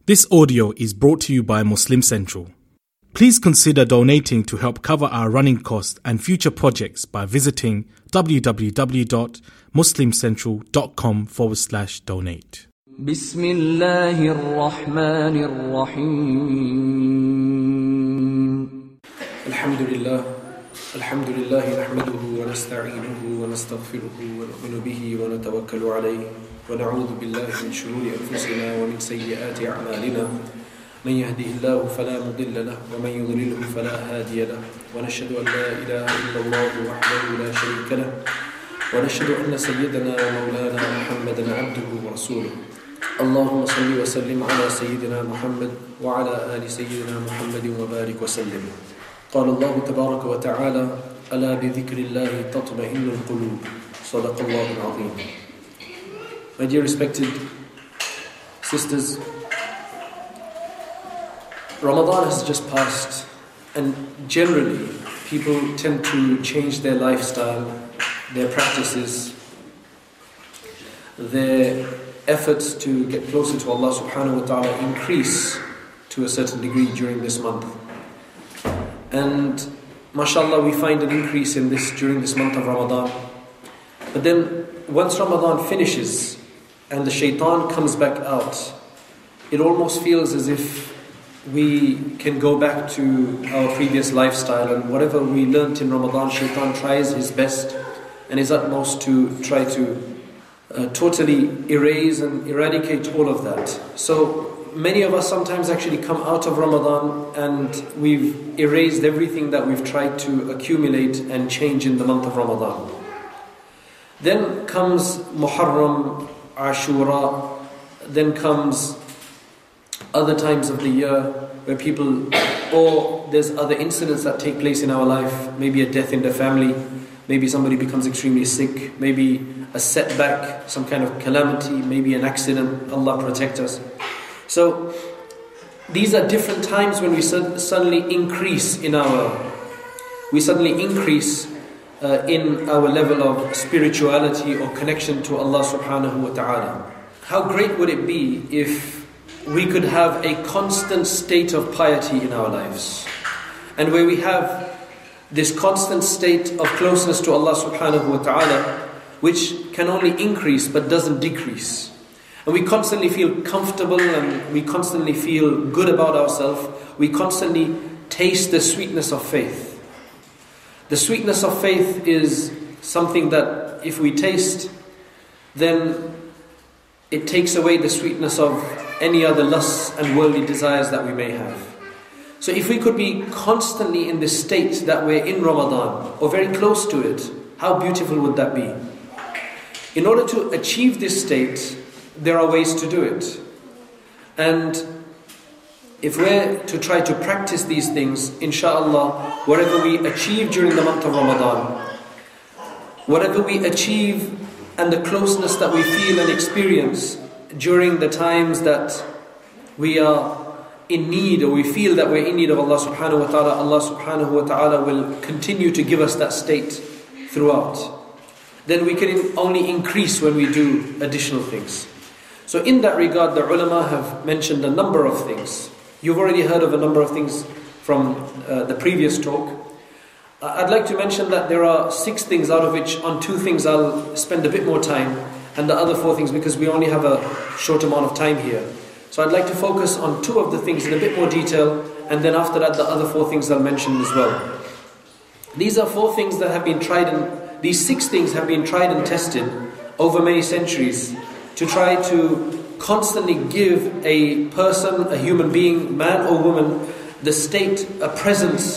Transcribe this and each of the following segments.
This audio is brought to you by Muslim Central. Please consider donating to help cover our running costs and future projects by visiting www.muslimcentral.com/donate. بسم الله الرحمن الرحيم الحمد لله نحمده ونستعينه ونستغفره ونؤمن به ونتوكل عليه ونعوذ بالله من شرور أنفسنا ومن سيئات أعمالنا من يهده الله فلا مضل له ومن يضلله فلا هادي له ونشهد أن لا إله إلا الله وحده لا شريك له ونشهد أن سيدنا ومولانا محمدا عبده ورسوله اللهم صل وسلم على سيدنا محمد وعلى آل سيدنا محمد وبارك وسلم. قال الله تبارك وتعالى ألا بذكر الله تطمئن القلوب صدق الله العظيم. My dear respected sisters, Ramadan has just passed, and generally people tend to change their lifestyle, their practices, their efforts to get closer to Allah subhanahu wa ta'ala increase to a certain degree during this month. And mashallah, we find an increase in this during this month of Ramadan. But then once Ramadan finishes and the shaitan comes back out, it almost feels as if we can go back to our previous lifestyle, and whatever we learnt in Ramadan, shaitan tries his best and his utmost to try to totally erase and eradicate all of that. So many of us sometimes actually come out of Ramadan and we've erased everything that we've tried to accumulate and change in the month of Ramadan. Then comes Muharram, Ashura, then comes other times of the year where people, or there's other incidents that take place in our life, maybe a death in the family, maybe somebody becomes extremely sick, maybe a setback, some kind of calamity, maybe an accident, Allah protect us. So these are different times when we suddenly increase in our level of spirituality or connection to Allah subhanahu wa ta'ala. How great would it be if we could have a constant state of piety in our lives, and where we have this constant state of closeness to Allah subhanahu wa ta'ala, which can only increase but doesn't decrease. And we constantly feel comfortable and we constantly feel good about ourselves. We constantly taste the sweetness of faith. The sweetness of faith is something that if we taste, then it takes away the sweetness of any other lusts and worldly desires that we may have. So if we could be constantly in this state that we're in Ramadan, or very close to it, how beautiful would that be? In order to achieve this state, there are ways to do it. And if we're to try to practice these things, inshallah, whatever we achieve during the month of Ramadan, whatever we achieve and the closeness that we feel and experience during the times that we are in need, or we feel that we're in need of Allah subhanahu wa ta'ala, Allah subhanahu wa ta'ala will continue to give us that state throughout. Then we can only increase when we do additional things. So in that regard, the ulama have mentioned a number of things. You've already heard of a number of things from the previous talk. I'd like to mention that there are 6 things, out of which on 2 things I'll spend a bit more time, and the other 4 things because we only have a short amount of time here. So I'd like to focus on 2 of the things in a bit more detail, and then after that the other 4 things I'll mention as well. These are 4 things that have been tried, and these 6 things have been tried and tested over many centuries to try to constantly give a person, a human being, man or woman, the state, a presence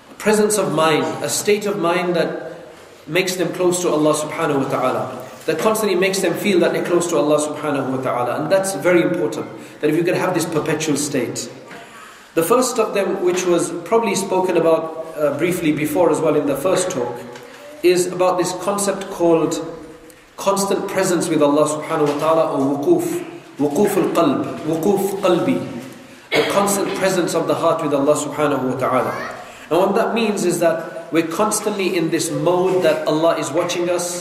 of mind, a state of mind that makes them close to Allah subhanahu wa ta'ala, that constantly makes them feel that they're close to Allah subhanahu wa ta'ala. And that's very important, that if you can have this perpetual state. The first of them, which was probably spoken about briefly before as well in the first talk, is about this concept called constant presence with Allah subhanahu wa ta'ala, or wuquf al-qalb, wuquf qalbi, the constant presence of the heart with Allah subhanahu wa ta'ala. And what that means is that we're constantly in this mode that Allah is watching us,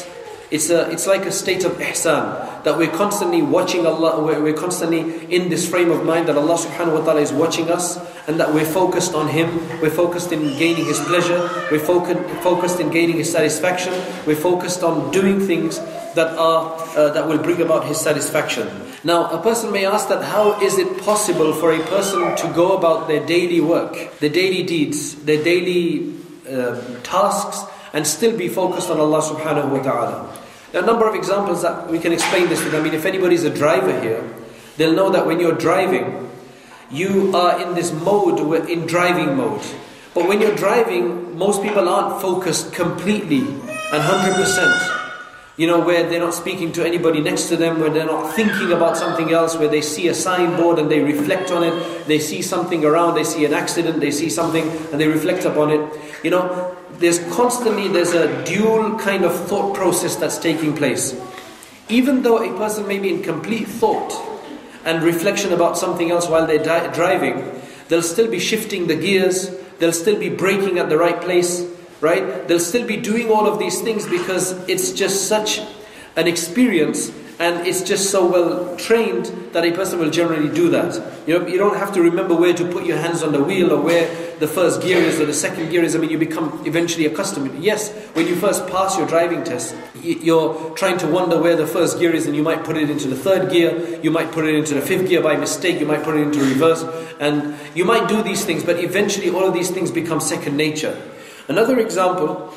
It's like a state of ihsan, that we're constantly watching Allah, we're constantly in this frame of mind that Allah subhanahu wa ta'ala is watching us, and that we're focused on Him, we're focused in gaining His pleasure, we're focused in gaining His satisfaction, we're focused on doing things that will bring about His satisfaction. Now, a person may ask that how is it possible for a person to go about their daily work, their daily deeds, their daily tasks, and still be focused on Allah subhanahu wa ta'ala. There are a number of examples that we can explain this with. I mean, if anybody's a driver here, they'll know that when you're driving, you are in this mode, in driving mode. But when you're driving, most people aren't focused completely and 100%. You know, where they're not speaking to anybody next to them, where they're not thinking about something else, where they see a signboard and they reflect on it, they see something around, they see an accident, they see something and they reflect upon it. You know, there's a dual kind of thought process that's taking place. Even though a person may be in complete thought and reflection about something else while they're driving, they'll still be shifting the gears, they'll still be braking at the right place, right? They'll still be doing all of these things because it's just such an experience and it's just so well trained that a person will generally do that. You know, you don't have to remember where to put your hands on the wheel or where the first gear is or the second gear is. I mean, you become eventually accustomed. Yes, when you first pass your driving test, you're trying to wonder where the first gear is, and you might put it into the third gear, you might put it into the fifth gear by mistake, you might put it into reverse, and you might do these things, but eventually all of these things become second nature. Another example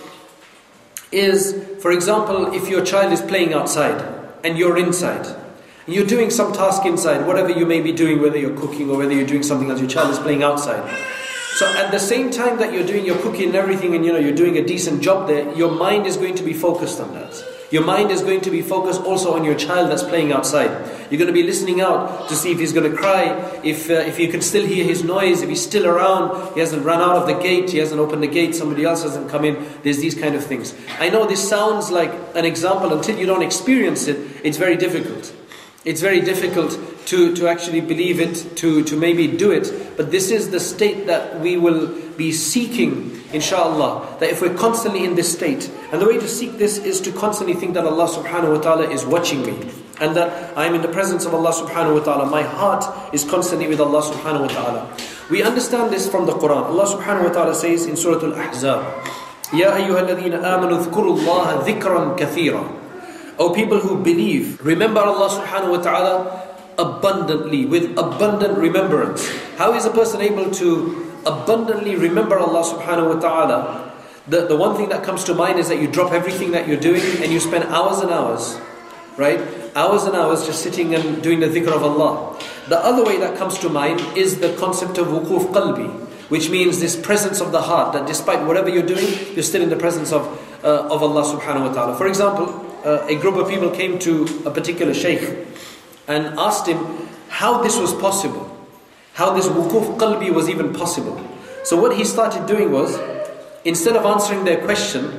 is, for example, if your child is playing outside and you're inside, and you're doing some task inside, whatever you may be doing, whether you're cooking or whether you're doing something else, your child is playing outside. So at the same time that you're doing your cooking and everything, and you're doing a decent job there, your mind is going to be focused on that. Your mind is going to be focused also on your child that's playing outside. You're going to be listening out to see if he's going to cry, if you can still hear his noise, if he's still around, he hasn't run out of the gate, he hasn't opened the gate, somebody else hasn't come in. There's these kind of things. I know this sounds like an example. Until you don't experience it, it's very difficult. It's very difficult to actually believe it, to maybe do it. But this is the state that we will be seeking, inshallah, that if we're constantly in this state. And the way to seek this is to constantly think that Allah subhanahu wa ta'ala is watching me, and that I'm in the presence of Allah subhanahu wa ta'ala. My heart is constantly with Allah subhanahu wa ta'ala. We understand this from the Quran. Allah subhanahu wa ta'ala says in Surah Al-Ahzab, Ya ayyuha alladhina amanu dhkuru Allaha dhikran kathira. O people who believe, remember Allah subhanahu wa ta'ala abundantly, with abundant remembrance. How is a person able to abundantly remember Allah subhanahu wa ta'ala? The one thing that comes to mind is that you drop everything that you're doing and you spend hours and hours, right? Hours and hours just sitting and doing the dhikr of Allah. The other way that comes to mind is the concept of wuquf qalbi, which means this presence of the heart, that despite whatever you're doing, you're still in the presence of Allah subhanahu wa ta'ala. For example, a group of people came to a particular shaykh and asked him how this was possible, how this wuquf qalbi was even possible. So what he started doing was, instead of answering their question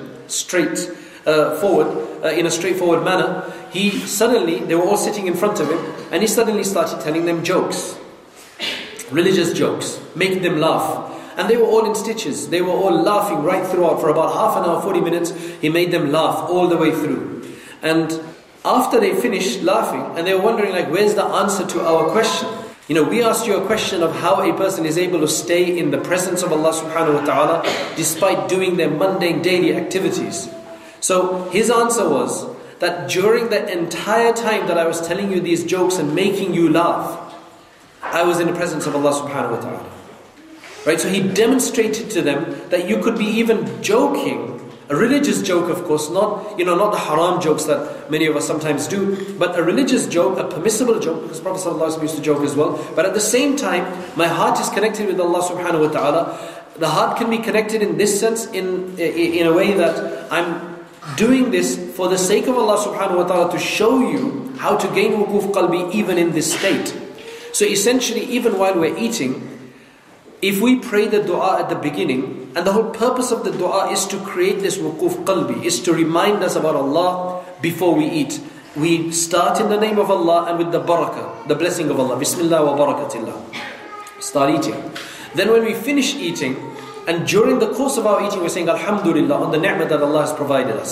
in a straightforward manner, they were all sitting in front of him, and he suddenly started telling them jokes, religious jokes, making them laugh. And they were all in stitches. They were all laughing right throughout. For about half an hour, 40 minutes, he made them laugh all the way through. And after they finished laughing, and they were wondering, like, where's the answer to our question? You know, we asked you a question of how a person is able to stay in the presence of Allah subhanahu wa ta'ala despite doing their mundane daily activities. So his answer was that during the entire time that I was telling you these jokes and making you laugh, I was in the presence of Allah subhanahu wa ta'ala. Right? So he demonstrated to them that you could be even joking, a religious joke, of course, not the haram jokes that many of us sometimes do, but a religious joke, a permissible joke, because Prophet ﷺ used to joke as well. But at the same time, my heart is connected with Allah subhanahu wa ta'ala. The heart can be connected in this sense, in a way that I'm doing this for the sake of Allah subhanahu wa ta'ala, to show you how to gain wuquf qalbi even in this state. So essentially, even while we're eating, if we pray the dua at the beginning, and the whole purpose of the dua is to create this wuquf qalbi, is to remind us about Allah before we eat. We start in the name of Allah and with the barakah, the blessing of Allah. Bismillah wa barakatillah. Start eating. Then when we finish eating, and during the course of our eating, we're saying Alhamdulillah on the ni'mah that Allah has provided us.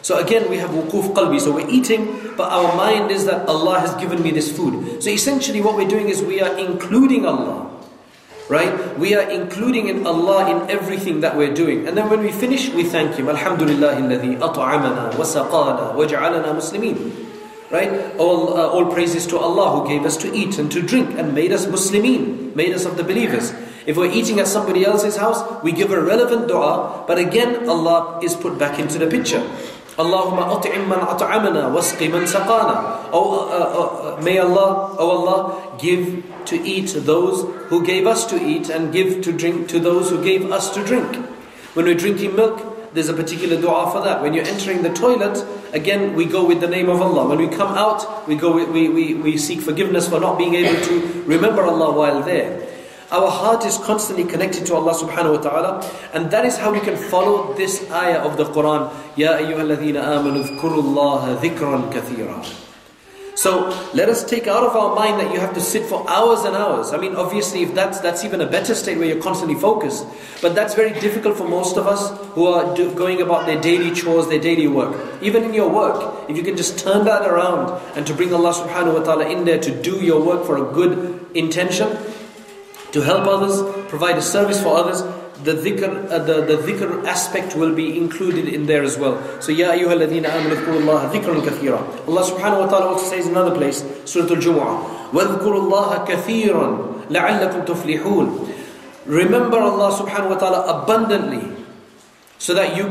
So again, we have wuquf qalbi. So we're eating, but our mind is that Allah has given me this food. So essentially what we're doing is we are including Allah. Right? We are including in Allah in everything that we're doing. And then when we finish, we thank Him. Alhamdulillah alladhi at'amana wa saqana wa ja'alana muslimin. Right? All praises to Allah who gave us to eat and to drink and made us Muslimin, made us of the believers. If we're eating at somebody else's house, we give a relevant dua, but again Allah is put back into the picture. Allahumma at'im man at'amana wasqi man saqana. May Allah, oh Allah, give to eat those who gave us to eat and give to drink to those who gave us to drink. When we're drinking milk, there's a particular dua for that. When you're entering the toilet, again we go with the name of Allah. When we come out, we seek forgiveness for not being able to remember Allah while there. Our heart is constantly connected to Allah subhanahu wa ta'ala, and that is how we can follow this ayah of the Quran. Ya ayyuhalladhina amanu dhkurullaha dhikran kathira. So let us take out of our mind that you have to sit for hours and hours. I mean, obviously, if that's even a better state where you're constantly focused. But that's very difficult for most of us who are going about their daily chores, their daily work. Even in your work, if you can just turn that around and to bring Allah subhanahu wa ta'ala in there to do your work for a good intention, to help others, provide a service for others, the dhikr aspect will be included in there as well. So, Ya ayyuhalladhina amanu dhkurullaha dhikran kathira. Allah subhanahu wa ta'ala also says in another place, Surah Al-Jumu'ah, وَاذْكُرُوا اللَّهَ كَثِيرًا لَعَلَّكُمْ تُفْلِحُونَ. Remember Allah subhanahu wa ta'ala abundantly, so that you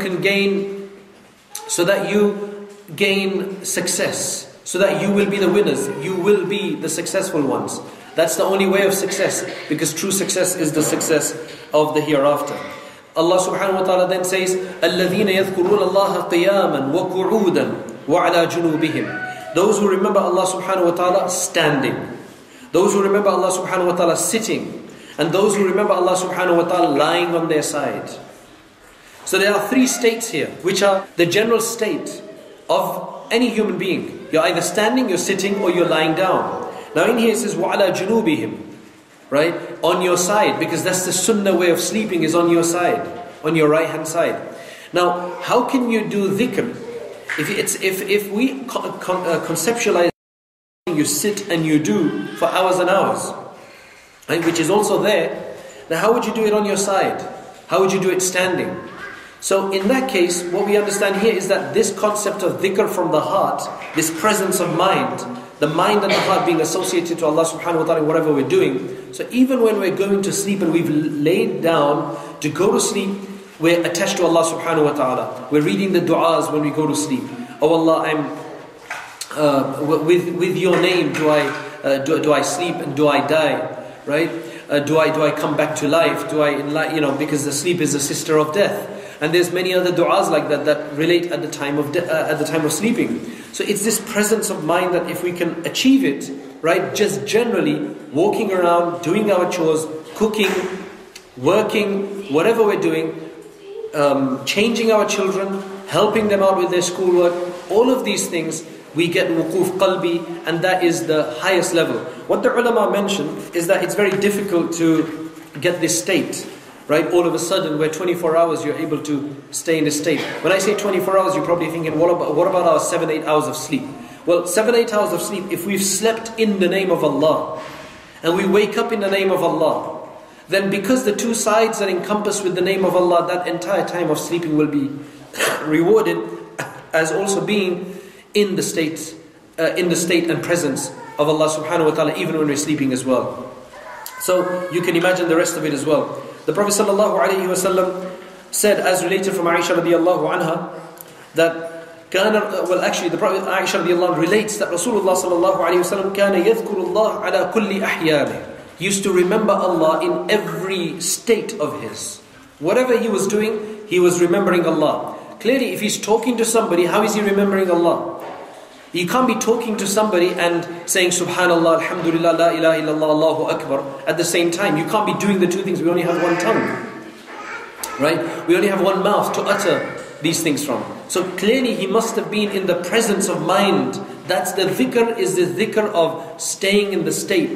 gain success, so that you will be the winners, you will be the successful ones. That's the only way of success, because true success is the success of the hereafter. Allah subhanahu wa ta'ala then says, الَّذِينَ يَذْكُرُونَ اللَّهَ قِيَامًا وَقُعُودًا وَعَلَى جُنُوبِهِمْ. Those who remember Allah subhanahu wa ta'ala standing. Those who remember Allah subhanahu wa ta'ala sitting. And those who remember Allah subhanahu wa ta'ala lying on their side. So there are three states here, which are the general state of any human being. You're either standing, you're sitting, or you're lying down. Now in here it says وَعَلَى جُنُوبِهِمْ, right? On your side, because that's the sunnah way of sleeping, is on your side, on your right hand side. Now, how can you do dhikr? If we conceptualize, you sit and you do for hours and hours, right, which is also there, then how would you do it on your side? How would you do it standing? So in that case, what we understand here is that this concept of dhikr from the heart, this presence of mind, the mind and the heart being associated to Allah subhanahu wa ta'ala in whatever we're doing. So even when we're going to sleep and we've laid down to go to sleep, we're attached to Allah subhanahu wa ta'ala. We're reading the du'as when we go to sleep. Oh Allah, with your name do I sleep and do I die? Right? Do I come back to life? Because the sleep is the sister of death. And there's many other du'as like that relate at the time of sleeping. So it's this presence of mind that if we can achieve it, right, just generally walking around, doing our chores, cooking, working, whatever we're doing, changing our children, helping them out with their schoolwork, all of these things, we get wuquf qalbi, and that is the highest level. What the ulama mentioned is that it's very difficult to get this state. Right, all of a sudden, where 24 hours you're able to stay in this state. When I say 24 hours, you're probably thinking, what about our 7-8 hours of sleep? Well, 7-8 hours of sleep, if we've slept in the name of Allah, and we wake up in the name of Allah, then because the two sides are encompassed with the name of Allah, that entire time of sleeping will be rewarded as also being in the state and presence of Allah subhanahu wa ta'ala, even when we're sleeping as well. So you can imagine the rest of it as well. The Prophet ﷺ said, as related from Aisha radiallahu anha, that the Prophet Aisha radiallahu anha relates that Rasulullah ﷺ كَانَ يَذْكُرُ اللَّهَ عَلَى كُلِّ أَحْيَانِهِ. He used to remember Allah in every state of his. Whatever he was doing, he was remembering Allah. Clearly, if he's talking to somebody, how is he remembering Allah? You can't be talking to somebody and saying Subhanallah, Alhamdulillah, La ilaha illallah, Allahu Akbar at the same time. You can't be doing the two things. We only have one tongue. Right? We only have one mouth to utter these things from. So clearly he must have been in the presence of mind. That's the dhikr, is the dhikr of staying in the state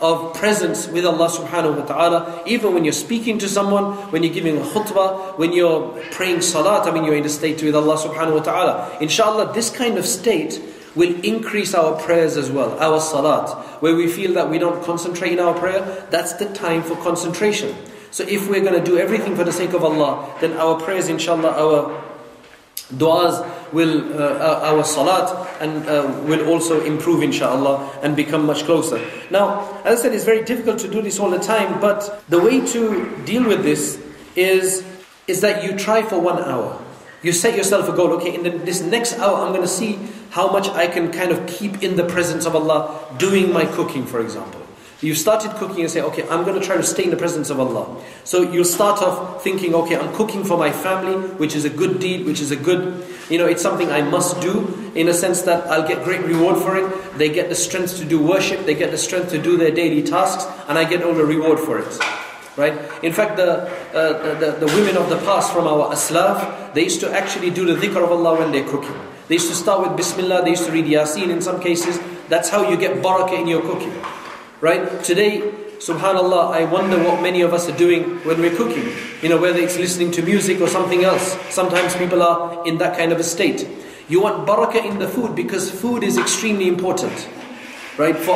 of presence with Allah subhanahu wa ta'ala, even when you're speaking to someone, when you're giving a khutbah, when you're praying salat, you're in a state with Allah subhanahu wa ta'ala. Inshallah, this kind of state will increase our prayers as well, our salat. Where we feel that we don't concentrate in our prayer, that's the time for concentration. So if we're going to do everything for the sake of Allah, then our prayers, inshallah, our du'as will, our salat and will also improve inshallah and become much closer. Now, as I said, it's very difficult to do this all the time, but the way to deal with this is that you try for 1 hour. You set yourself a goal, okay, in this next hour I'm going to see how much I can kind of keep in the presence of Allah doing my cooking, for example. You've started cooking and say, okay, I'm going to try to stay in the presence of Allah. So you'll start off thinking, okay, I'm cooking for my family, which is a good deed, which is a good, it's something I must do, in a sense that I'll get great reward for it. They get the strength to do worship, they get the strength to do their daily tasks, and I get all the reward for it. Right? In fact, the women of the past from our aslaf, they used to actually do the dhikr of Allah when they're cooking. They used to start with Bismillah, they used to read Yasin in some cases. That's how you get barakah in your cooking. Right? Today, subhanallah, I wonder what many of us are doing when we're cooking. Whether it's listening to music or something else. Sometimes people are in that kind of a state. You want barakah in the food because food is extremely important. Right? For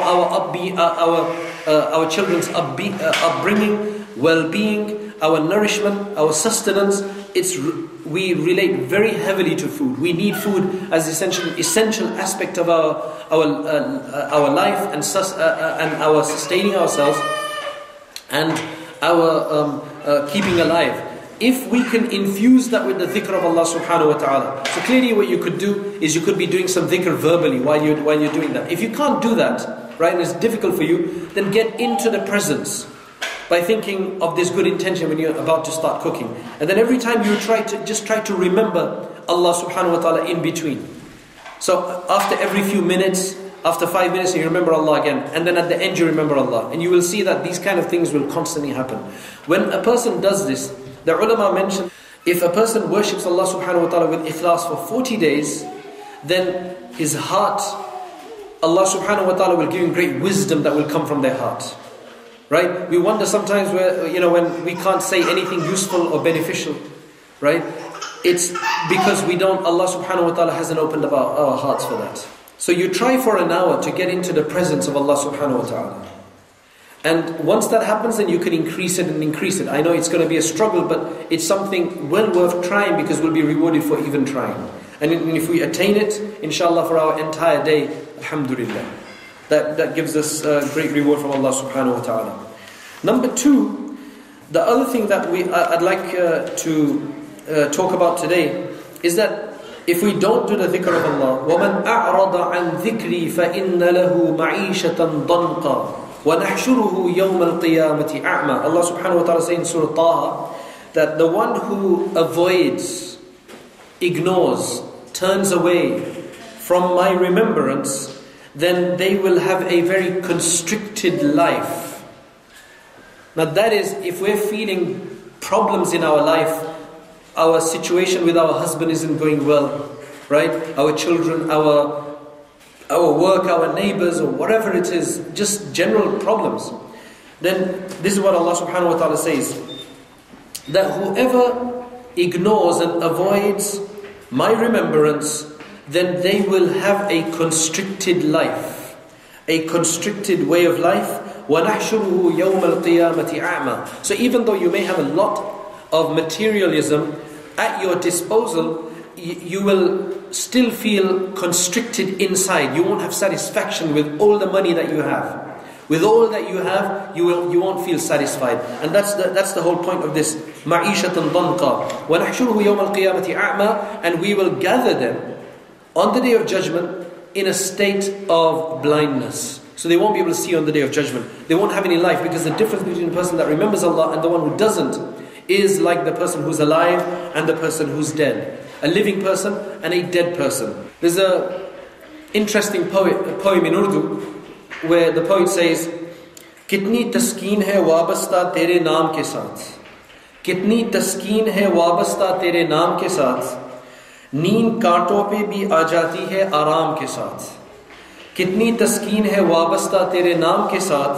our children's upbringing, well-being, our nourishment, our sustenance, we relate very heavily to food. We need food as essential aspect of our life and our sustaining ourselves and our keeping alive. If we can infuse that with the dhikr of Allah subhanahu wa ta'ala. So clearly what you could do is you could be doing some dhikr verbally while you're doing that. If you can't do that, right, and it's difficult for you, then get into the presence by thinking of this good intention when you're about to start cooking. And then every time you try to remember Allah subhanahu wa ta'ala in between. So after every few minutes, after 5 minutes you remember Allah again, and then at the end you remember Allah. And you will see that these kind of things will constantly happen. When a person does this, the ulama mentioned, if a person worships Allah subhanahu wa ta'ala with ikhlas for 40 days, then his heart, Allah subhanahu wa ta'ala will give him great wisdom that will come from their heart. Right? We wonder sometimes when we can't say anything useful or beneficial. Right? It's because Allah subhanahu wa ta'ala hasn't opened up our hearts for that. So you try for an hour to get into the presence of Allah subhanahu wa ta'ala. And once that happens, then you can increase it and increase it. I know it's going to be a struggle, but it's something well worth trying because we'll be rewarded for even trying. And if we attain it, inshallah, for our entire day, alhamdulillah. That gives us great reward from Allah subhanahu wa ta'ala. Number 2, the other thing that I'd like to talk about today is that if we don't do the dhikr of Allah, وَمَنْ أَعْرَضَ عَنْ ذِكْرِي فَإِنَّ لَهُ مَعِيشَةً ضَنْقًا وَنَحْشُرُهُ يَوْمَ الْقِيَامَةِ أَعْمَى. Allah subhanahu wa ta'ala says in Surah Taha that the one who avoids, ignores, turns away from my remembrance, then they will have a very constricted life. Now that is, if we're feeling problems in our life, our situation with our husband isn't going well, right? Our children, our work, our neighbors, or whatever it is, just general problems. Then this is what Allah subhanahu wa ta'ala says, that whoever ignores and avoids my remembrance, then they will have a constricted life, a constricted way of life. وَنَحْشُرُهُ يَوْمَ الْقِيَامَةِ أَعْمَى. So even though you may have a lot of materialism at your disposal, you will still feel constricted inside. You won't have satisfaction with all the money that you have. With all that you have, you won't feel satisfied. And that's the whole point of this. مَعِيشَةً ضَنْقًا وَنَحْشُرُهُ يَوْمَ الْقِيَامَةِ أَعْمَى. And we will gather them on the day of judgment in a state of blindness. So they won't be able to see on the day of judgment. They won't have any life, because the difference between the person that remembers Allah and the one who doesn't is like the person who's alive and the person who's dead. A living person and a dead person. There's an interesting poem in Urdu where the poet says, Kitni taskeen hai wabasta tere naam ke saath. Kitni taskeen hai wabasta tere naam ke saath. Neend kaanton pe bhi aa jati hai aaram ke saath. Kitni taskeen hai wabasta tere naam ke saath.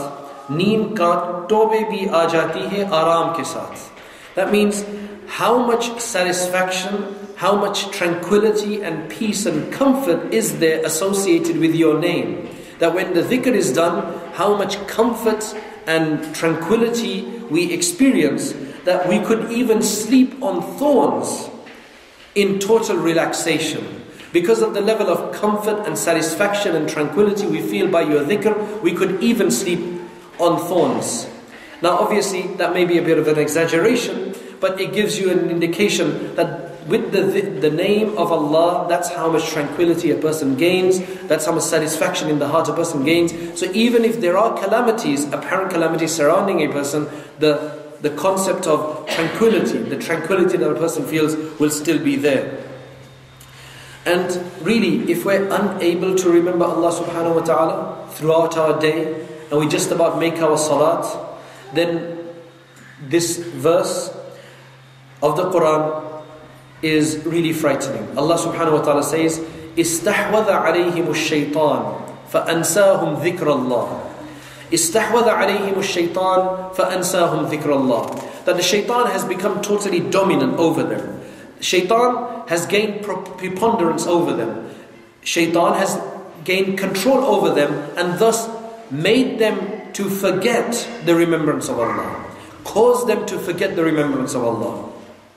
नींद कांटों में भी आ जाती है आराम के साथ. That means how much satisfaction, how much tranquility and peace and comfort is there associated with your name. That when the dhikr is done, how much comfort and tranquility we experience, that we could even sleep on thorns in total relaxation. Because of the level of comfort and satisfaction and tranquility we feel by your dhikr, we could even sleep on thorns. Now obviously that may be a bit of an exaggeration, but it gives you an indication that with the name of Allah, that's how much tranquility a person gains, that's how much satisfaction in the heart a person gains. So even if there are calamities, apparent calamities surrounding a person, the concept of tranquility, the tranquility that a person feels will still be there. And really, if we're unable to remember Allah subhanahu wa ta'ala throughout our day, and we just about make our salat, then this verse of the Quran is really frightening. Allah subhanahu wa ta'ala says, استحوذ عليهم الشيطان فأنساهم ذكر الله. استحوذ عليهم الشيطان فأنساهم ذكر الله. That the shaitan has become totally dominant over them. Shaitan has gained preponderance over them. Shaitan has gained control over them and thus made them to forget the remembrance of Allah. Caused them to forget the remembrance of Allah.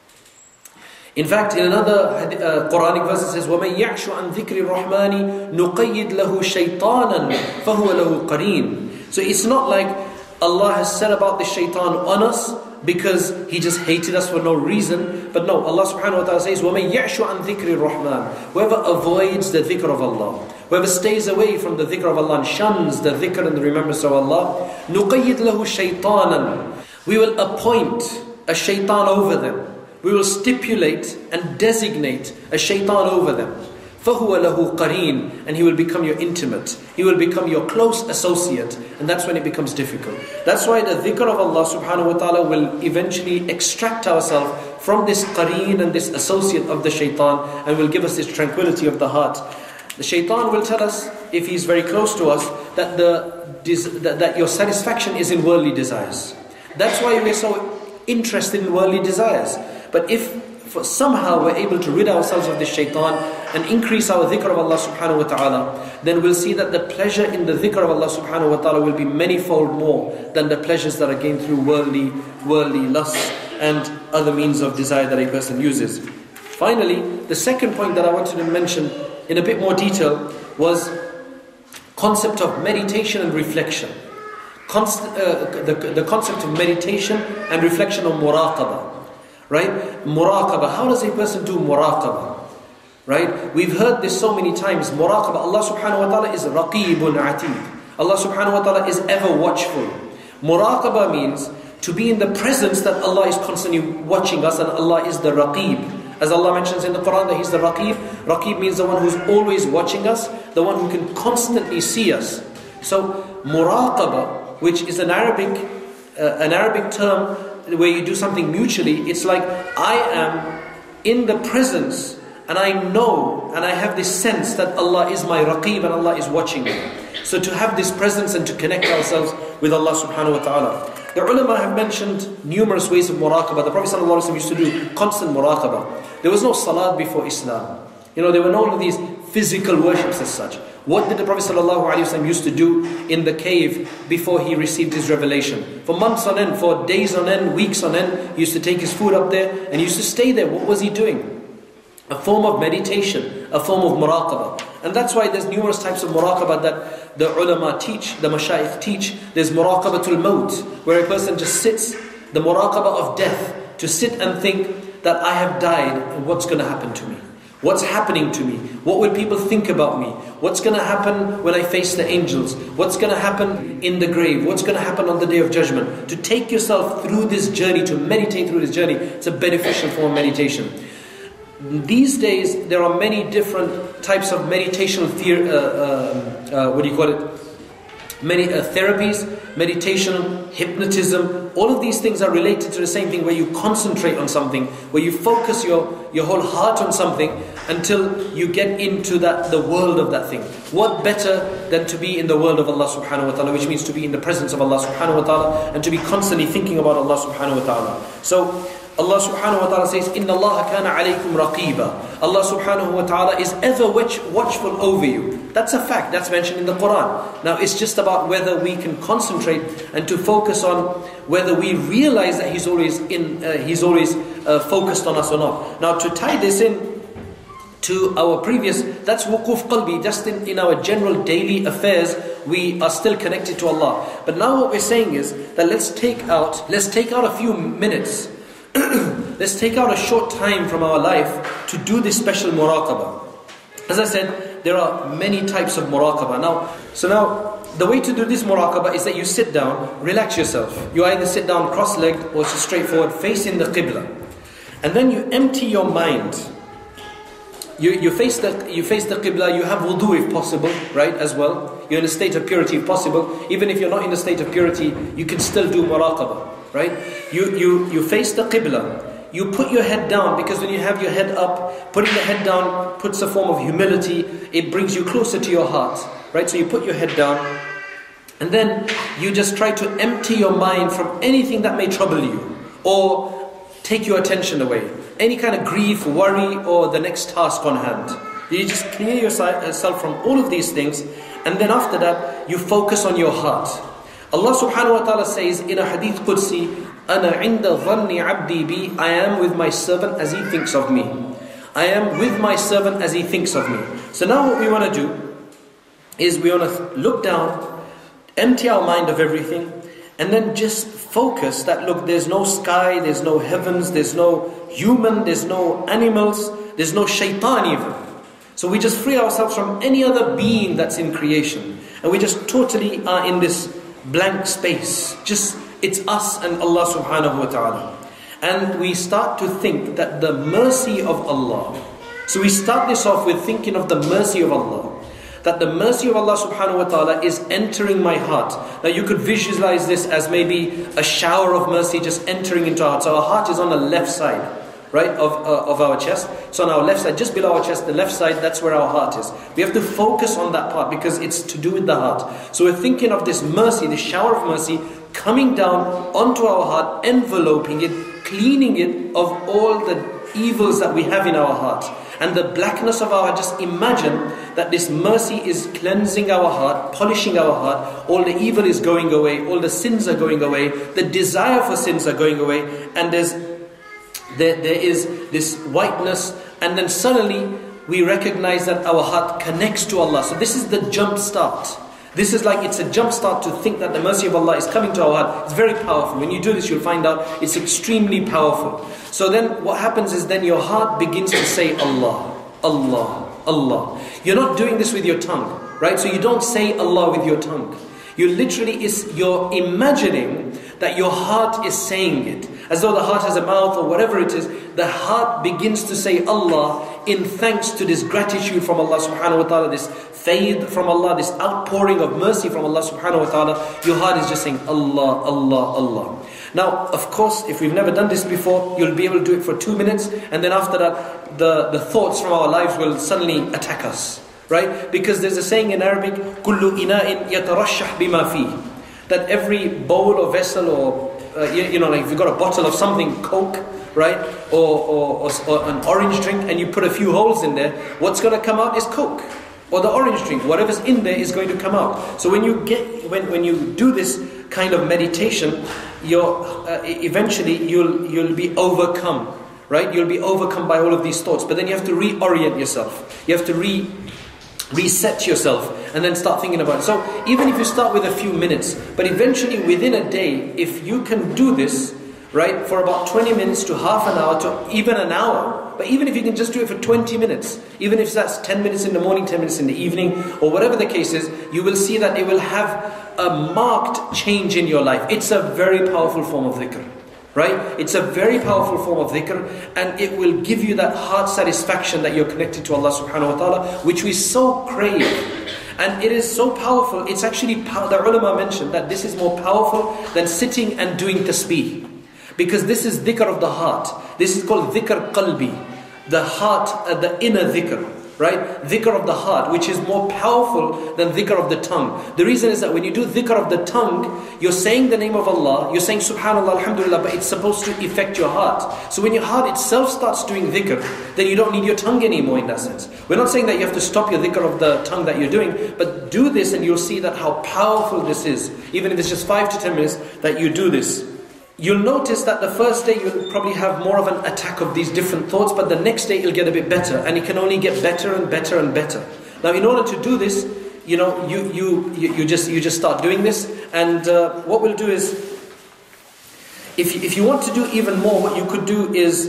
In fact, in another Quranic verse it says, وَمَنْ يَعْشُ عَنْ ذِكْرِ الرَّحْمَنِ نُقَيِّدْ لَهُ شَيْطَانًا فَهُوَ لَهُ قَرِينٌ. So it's not like Allah has said about the shaitan on us because he just hated us for no reason. But no, Allah subhanahu wa ta'ala says, وَمَنْ يَعْشُ عَنْ ذِكْرِ الرَّحْمَنِ. Whoever avoids the dhikr of Allah, whoever stays away from the dhikr of Allah and shuns the dhikr and the remembrance of Allah, نُقَيِّدْ لَهُ شَيْطَانًا. We will appoint a shaitan over them. We will stipulate and designate a shaitan over them. فَهُوَ لَهُ قَرِينٌ. And he will become your intimate. He will become your close associate. And that's when it becomes difficult. That's why the dhikr of Allah subhanahu wa ta'ala will eventually extract ourselves from this qareen and this associate of the shaitan, and will give us this tranquility of the heart. The shaitan will tell us, if he's very close to us, that that your satisfaction is in worldly desires. That's why we're so interested in worldly desires. But if somehow we're able to rid ourselves of this shaitan and increase our dhikr of Allah subhanahu wa ta'ala, then we'll see that the pleasure in the dhikr of Allah subhanahu wa ta'ala will be manyfold more than the pleasures that are gained through worldly lusts and other means of desire that a person uses. Finally, the second point that I wanted to mention in a bit more detail was concept of meditation and reflection. The concept of meditation and reflection on muraqabah. Right? Muraqabah. How does a person do muraqabah? Right? We've heard this so many times. Muraqabah. Allah subhanahu wa ta'ala is raqibun atid. Allah subhanahu wa ta'ala is ever watchful. Muraqabah means to be in the presence that Allah is constantly watching us, and Allah is the raqib. As Allah mentions in the Quran that He's the raqib. Raqib means the one who's always watching us, the one who can constantly see us. So muraqabah, which is an Arabic term where you do something mutually, it's like I am in the presence and I know and I have this sense that Allah is my raqib and Allah is watching me. So to have this presence and to connect ourselves with Allah subhanahu wa ta'ala. The ulama have mentioned numerous ways of muraqabah. The Prophet ﷺ used to do constant muraqabah. There was no salat before Islam. There were none of these physical worships as such. What did the Prophet ﷺ used to do in the cave before he received his revelation? For months on end, for days on end, weeks on end, he used to take his food up there and he used to stay there. What was he doing? A form of meditation, a form of muraqabah. And that's why there's numerous types of muraqabah that the ulama teach, the mashayikh teach. There's muraqabatul maut, where a person just sits, the muraqabah of death, to sit and think that I have died and what's going to happen to me? What's happening to me? What will people think about me? What's going to happen when I face the angels? What's going to happen in the grave? What's going to happen on the day of judgment? To take yourself through this journey, to meditate through this journey, it's a beneficial form of meditation. These days, there are many different types of meditational Many therapies, meditation, hypnotism, all of these things are related to the same thing, where you concentrate on something, where you focus your whole heart on something until you get into the world of that thing. What better than to be in the world of Allah subhanahu wa ta'ala, which means to be in the presence of Allah subhanahu wa ta'ala and to be constantly thinking about Allah subhanahu wa ta'ala. So Allah subhanahu wa ta'ala says, Inna Allah kana alaykum raqiba. Allah subhanahu wa ta'ala is ever watchful over you. That's a fact, that's mentioned in the Quran. Now it's just about whether we can concentrate and to focus on whether we realize that He's always focused on us or not. Now to tie this in to our previous, that's wuquf qalbi, just in our general daily affairs, we are still connected to Allah. But now what we're saying is that let's take out a few minutes, let's take out a short time from our life to do this special muraqabah. As I said, there are many types of muraqabah. Now, the way to do this muraqabah is that you sit down, relax yourself. You either sit down cross-legged or straight forward, facing the qibla. And then you empty your mind. You face the qibla, you have wudu if possible, right, as well. You're in a state of purity if possible. Even if you're not in a state of purity, you can still do muraqabah, right? You face the qibla. You put your head down, because when you have your head up, putting the head down puts a form of humility. It brings you closer to your heart, right? So you put your head down, and then you just try to empty your mind from anything that may trouble you or take your attention away. Any kind of grief, worry, or the next task on hand. You just clear yourself from all of these things, and then after that, you focus on your heart. Allah subhanahu wa ta'ala says in a hadith Qudsi, أَنَا عِنْدَ ظَنِّ عَبْدِي بِي, I am with my servant as he thinks of me. I am with my servant as he thinks of me. So now what we want to do is we want to look down, empty our mind of everything, and then just focus that, look, there's no sky, there's no heavens, there's no human, there's no animals, there's no shaitan even. So we just free ourselves from any other being that's in creation. And we just totally are in this blank space. Just, it's us and Allah subhanahu wa ta'ala. And we start to think that the mercy of Allah. So we start this off with thinking of the mercy of Allah. That the mercy of Allah subhanahu wa ta'ala is entering my heart. Now you could visualize this as maybe a shower of mercy just entering into our heart. So our heart is on the left side, right, of our chest. So on our left side, just below our chest, the left side, that's where our heart is. We have to focus on that part because it's to do with the heart. So we're thinking of this mercy, this shower of mercy coming down onto our heart, enveloping it, cleaning it of all the evils that we have in our heart. And the blackness of our heart, just imagine that this mercy is cleansing our heart, polishing our heart. All the evil is going away, all the sins are going away, the desire for sins are going away, and there is this whiteness, and then suddenly we recognize that our heart connects to Allah. So this is the jump start. This is like, it's a jump start to think that the mercy of Allah is coming to our heart. It's very powerful. When you do this, you'll find out it's extremely powerful. So then what happens is then your heart begins to say Allah, Allah, Allah. You're not doing this with your tongue, right? So you don't say Allah with your tongue. You're imagining that your heart is saying it. As though the heart has a mouth or whatever it is. The heart begins to say Allah in thanks to this gratitude from Allah subhanahu wa ta'ala, this fayd from Allah, this outpouring of mercy from Allah subhanahu wa ta'ala. Your heart is just saying Allah, Allah, Allah. Now, of course, if we've never done this before, you'll be able to do it for 2 minutes, and then after that, the thoughts from our lives will suddenly attack us, right? Because there's a saying in Arabic, كُلُّ إِنَاءٍ يَتَرَشَّحْ بِمَا فِيهِ, that every bowl or vessel or like if you've got a bottle of something, Coke, right, or an orange drink, and you put a few holes in there, what's going to come out is Coke, or the orange drink. Whatever's in there is going to come out. So when you do this kind of meditation, eventually you'll be overcome, right? You'll be overcome by all of these thoughts. But then you have to reorient yourself. You have to reset yourself and then start thinking about it. So even if you start with a few minutes, but eventually within a day, if you can do this, right, for about 20 minutes to half an hour to even an hour, but even if you can just do it for 20 minutes, even if that's 10 minutes in the morning, 10 minutes in the evening, or whatever the case is, you will see that it will have a marked change in your life. It's a very powerful form of dhikr. Right? It's a very powerful form of dhikr, and it will give you that heart satisfaction that you're connected to Allah subhanahu wa ta'ala, which we so crave. And it is so powerful, it's actually, the ulama mentioned that this is more powerful than sitting and doing tasbih. Because this is dhikr of the heart. This is called dhikr qalbi. The heart, the inner dhikr. Right? Dhikr of the heart, which is more powerful than dhikr of the tongue. The reason is that when you do dhikr of the tongue, you're saying the name of Allah, you're saying subhanallah, alhamdulillah, but it's supposed to affect your heart. So when your heart itself starts doing dhikr, then you don't need your tongue anymore in that sense. We're not saying that you have to stop your dhikr of the tongue that you're doing, but do this and you'll see that how powerful this is. Even if it's just 5 to 10 minutes that you do this. You'll notice that the first day you'll probably have more of an attack of these different thoughts, but the next day it'll get a bit better, and it can only get better and better and better. Now, in order to do this, you just start doing this, and what we'll do is, if you want to do even more, what you could do is,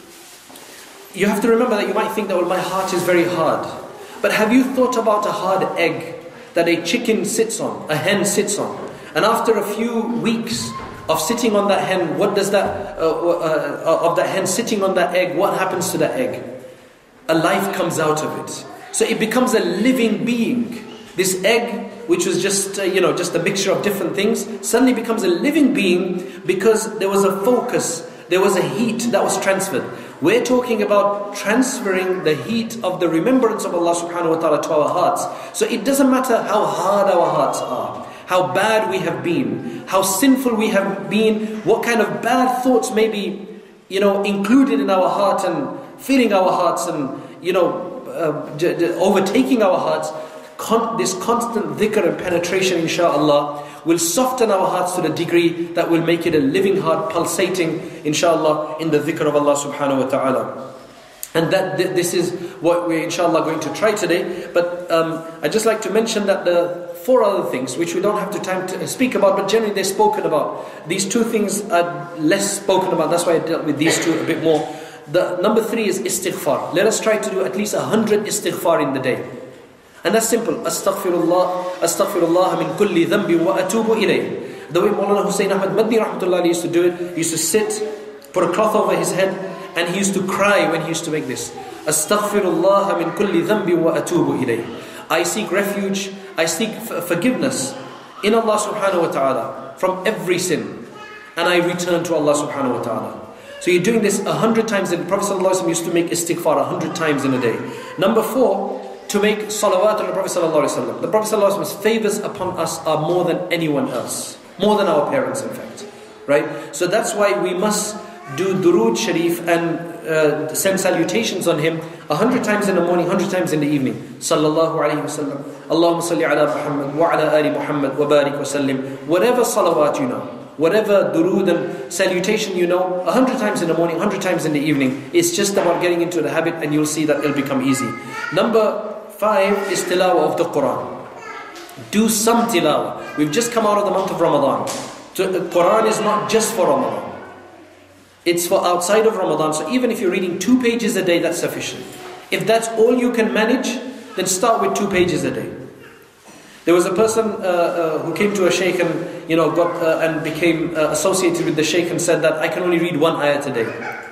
you have to remember that you might think that, well, my heart is very hard. But have you thought about a hard egg that a chicken sits on, a hen sits on, and after a few weeks of sitting on that hen, what does that, of that hen sitting on that egg, what happens to that egg? A life comes out of it. So it becomes a living being. This egg, which was just a mixture of different things, suddenly becomes a living being because there was a focus, there was a heat that was transferred. We're talking about transferring the heat of the remembrance of Allah subhanahu wa ta'ala to our hearts. So it doesn't matter how hard our hearts are, how bad we have been, how sinful we have been, what kind of bad thoughts may be, included in our heart and filling our hearts and, overtaking our hearts. This constant dhikr and penetration, inshaAllah, will soften our hearts to the degree that will make it a living heart pulsating, inshaAllah, in the dhikr of Allah subhanahu wa ta'ala. And this is what we're inshallah going to try today. But I'd just like to mention that the 4 other things, which we don't have time to speak about, but generally they're spoken about. These 2 things are less spoken about. That's why I dealt with these 2 a bit more. The number 3 is istighfar. Let us try to do at least 100 istighfar in the day. And that's simple. Astaghfirullah min kulli dhanbi wa atubu ilayh. The way Maulana Hussain Ahmad Madni rahmatullah used to do it, he used to sit, put a cloth over his head, and he used to cry when he used to make this. Astaghfirullah min kulli dhanbi wa atubu ilayh. I seek refuge, I seek forgiveness in Allah subhanahu wa ta'ala from every sin. And I return to Allah subhanahu wa ta'ala. So you're doing this 100 times. The Prophet sallallahu alaihi wasallam used to make istighfar 100 times in a day. Number 4, to make salawat on the Prophet sallallahu alaihi wasallam. The Prophet sallallahu alaihi wasallam's favors upon us are more than anyone else. More than our parents, in fact. Right? So that's why we must do durood sharif and send salutations on him 100 times in the morning, 100 times in the evening. Sallallahu alayhi wa sallam. Allahumma salli ala Muhammad wa ala ali Muhammad wa barik wa sallim. Whatever salawat you know, whatever durood and salutation you know, 100 times in the morning, 100 times in the evening. It's just about getting into the habit, and you'll see that it'll become easy. Number 5 is tilawah of the Quran. Do some tilawah. We've just come out of the month of Ramadan. So the Quran is not just for Ramadan. It's for outside of Ramadan. So even if you're reading 2 pages a day, that's sufficient. If that's all you can manage, then start with 2 pages a day. There was a person who came to a sheikh and and became associated with the sheikh and said that I can only read 1 ayat a day.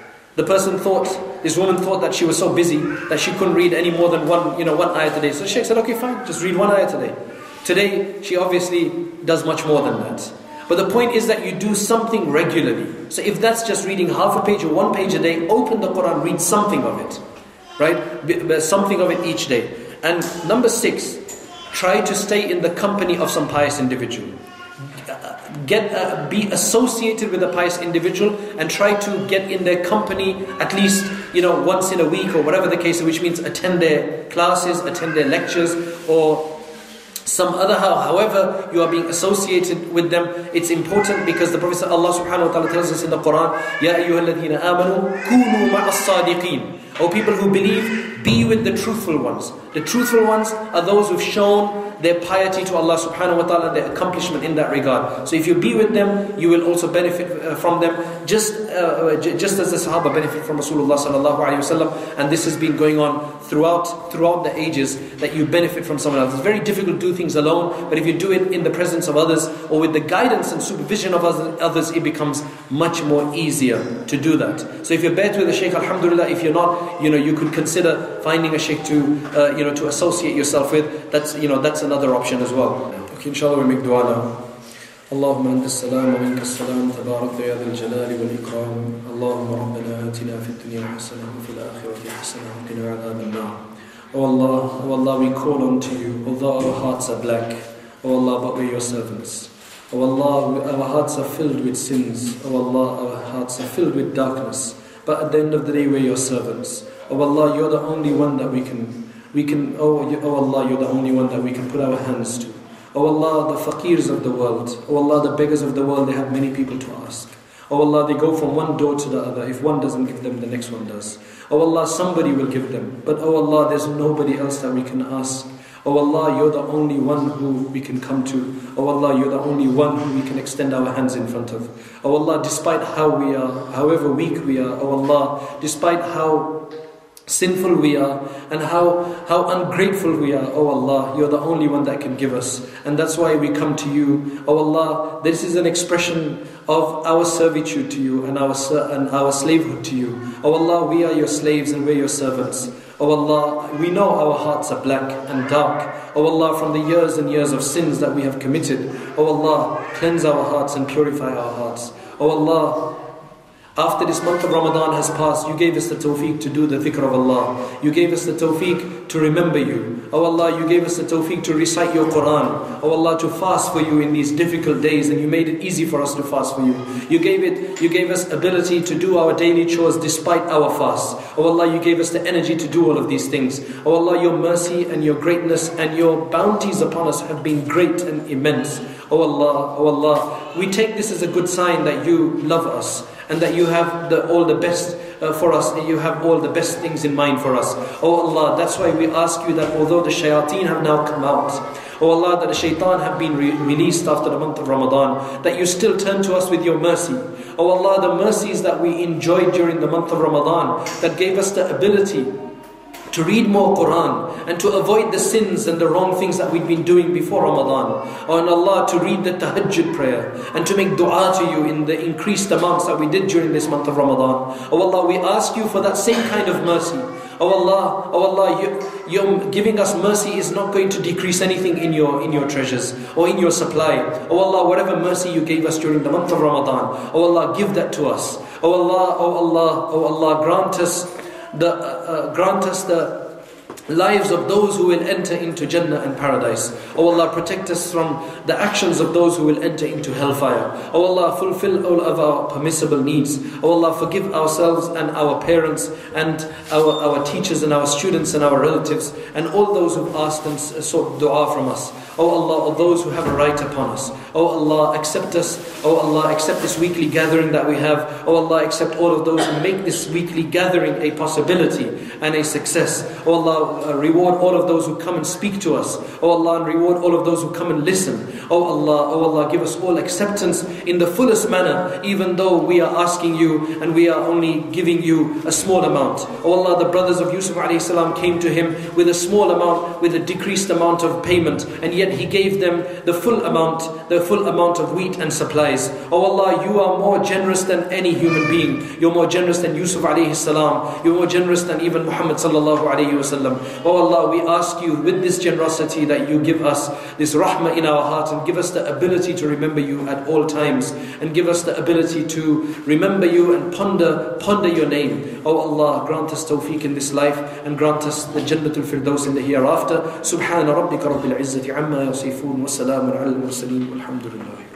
This woman thought that she was so busy that she couldn't read any more than one ayat a day. So the sheikh said, okay, fine, just read 1 ayat a day. Today, she obviously does much more than that. But the point is that you do something regularly. So if that's just reading half a page or 1 page a day, open the Quran, read something of it. Right? Something of it each day. And number 6, try to stay in the company of some pious individual. Be associated with a pious individual and try to get in their company at least once in a week or whatever the case, which means attend their classes, attend their lectures, or some other, however you are being associated with them. It's important because the Prophet Allah subhanahu wa ta'ala tells us in the Quran, Ya ayyuhalladhina amanu kunu ma'as sadiqeen. O people who believe, be with the truthful ones. The truthful ones are those who've shown their piety to Allah subhanahu wa ta'ala, their accomplishment in that regard. So if you be with them, you will also benefit from them, just as the Sahaba benefit from Rasulullah sallallahu alayhi wa sallam. And this has been going on throughout the ages, that you benefit from someone else. It's very difficult to do things alone, but if you do it in the presence of others or with the guidance and supervision of others, it becomes much more easier to do that. So if you're bet with a sheikh, alhamdulillah. If you're not, you could consider finding a sheikh to associate yourself with. That's another option as well. Okay, inshallah we make dua now. اللهم أنت السلام ومنك السلام تبارك يا ذا الجلال والإكرام اللهم ربنا آتنا في الدنيا حسنة وفي الآخرة حسنة وقنا عذاب النار. Oh Allah, we call on to you, although our hearts are black, oh Allah, but we're your servants. Oh Allah, our hearts are filled with sins. Oh Allah, our hearts are filled with darkness. But at the end of the day, we're your servants. Oh Allah, you're the only one that we can. Oh Allah, you're the only one that we can put our hands to. Oh Allah, the faqirs of the world. Oh Allah, the beggars of the world, they have many people to ask. Oh Allah, they go from one door to the other. If one doesn't give them, the next one does. Oh Allah, somebody will give them. But oh Allah, there's nobody else that we can ask. Oh Allah, you're the only one who we can come to. Oh Allah, you're the only one who we can extend our hands in front of. Oh Allah, despite how we are, however weak we are, oh Allah, despite how sinful we are and how ungrateful we are, oh Allah, you're the only one that can give us. And that's why we come to you. Oh Allah, this is an expression of our servitude to you and our slavehood to you. Oh Allah, we are your slaves and we're your servants. Oh Allah, we know our hearts are black and dark. Oh Allah, from the years and years of sins that we have committed. Oh Allah, cleanse our hearts and purify our hearts. Oh Allah, after this month of Ramadan has passed, you gave us the tawfiq to do the dhikr of Allah. You gave us the tawfiq to remember you. Oh Allah, you gave us the tawfiq to recite your Quran. Oh Allah, to fast for you in these difficult days, and you made it easy for us to fast for you. You gave us ability to do our daily chores despite our fast. Oh Allah, you gave us the energy to do all of these things. Oh Allah, your mercy and your greatness and your bounties upon us have been great and immense. Oh Allah, we take this as a good sign that you love us and that you have all the best for us, and you have all the best things in mind for us. Oh Allah, that's why we ask you that although the shayateen have now come out, oh Allah, that the shaitan have been released after the month of Ramadan, that you still turn to us with your mercy. Oh Allah, the mercies that we enjoyed during the month of Ramadan, that gave us the ability to read more Quran and to avoid the sins and the wrong things that we've been doing before Ramadan. Oh, and Allah, to read the tahajjud prayer and to make dua to you in the increased amounts that we did during this month of Ramadan. Oh Allah, we ask you for that same kind of mercy. Oh Allah, you're giving us mercy is not going to decrease anything in your treasures or in your supply. Oh Allah, whatever mercy you gave us during the month of Ramadan, oh Allah, give that to us. Oh Allah, grant us the lives of those who will enter into Jannah and paradise. Oh Allah, protect us from the actions of those who will enter into hellfire. Oh Allah, fulfill all of our permissible needs. Oh Allah, forgive ourselves and our parents and our teachers and our students and our relatives and all those who've asked and sought dua from us. Oh Allah, all those who have a right upon us. Oh Allah, accept us. Oh Allah, accept this weekly gathering that we have. Oh Allah, accept all of those who make this weekly gathering a possibility and a success. Oh Allah, reward all of those who come and speak to us. Oh Allah, and reward all of those who come and listen. Oh Allah, give us all acceptance in the fullest manner, even though we are asking you and we are only giving you a small amount. Oh Allah, the brothers of Yusuf alayhi salam came to him with a small amount, with a decreased amount of payment, and yet he gave them the full amount of wheat and supplies. Oh Allah, you are more generous than any human being. You're more generous than Yusuf alayhi salam. You're more generous than even Muhammad sallallahu alayhi wasallam. Oh Allah, we ask you with this generosity that you give us this rahmah in our heart and give us the ability to remember you at all times and give us the ability to remember you and ponder your name. Oh Allah, grant us tawfiq in this life and grant us the Jannatul Firdaus in the hereafter. Subhana rabbika rabbil izzati amma yasifun wa salamun ala al-mursaleen walhamdulillah.